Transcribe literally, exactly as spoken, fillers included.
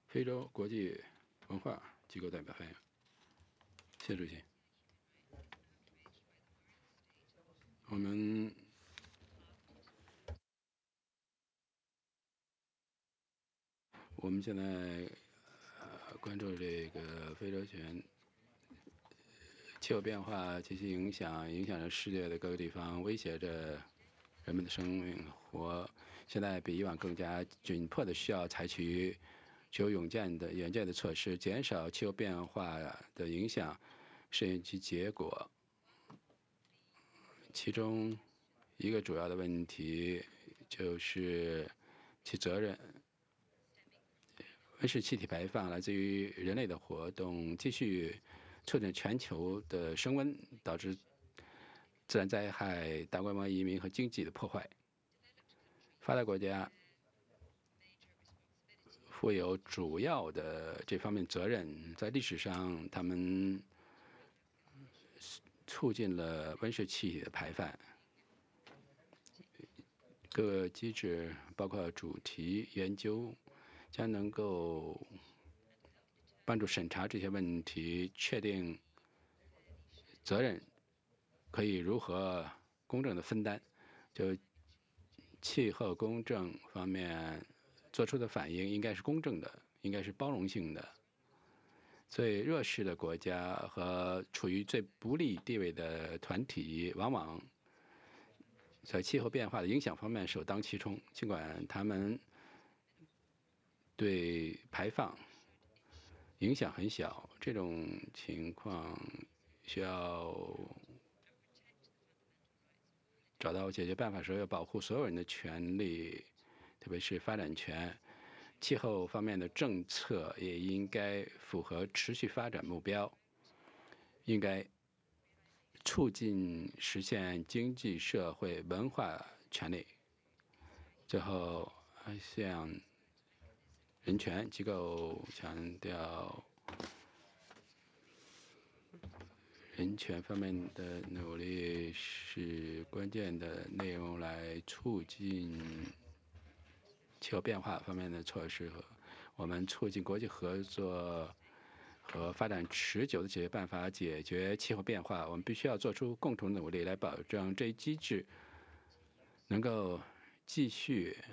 非洲国际文化机构代表发言。谢主席，我们我们现在呃关注这个非洲全气候变化及其影响，影响着世界的各个地方，威胁着人们的生命活。现在比以往更加紧迫的需要采取具有远见的远见的措施，减少气候变化的影响，适应其结果。其中一个主要的问题就是其责任。温室气体排放来自于人类的活动，继续促进全球的升温，导致自然灾害、大规模移民和经济的破坏。发达国家负有主要的这方面责任，在历史上，他们促进了温室气体的排放。各个机制，包括主题研究，将能够帮助审查这些问题，确定责任可以如何公正的分担。就气候公正方面做出的反应应该是公正的，应该是包容性的。最弱势的国家和处于最不利地位的团体，往往在气候变化的影响方面首当其冲，尽管他们对排放影响很小。这种情况需要找到解决办法时，要保护所有人的权利，特别是发展权。气候方面的政策也应该符合持续发展目标，应该促进实现经济社会文化权利。最后向人权机构强调人权方面的努力是关键的内容，来促进气候变化方面的措施和我们促进国际合作和发展持久的解决办法，解决气候变化。我们必须要做出共同努力，来保证这一机制能够继续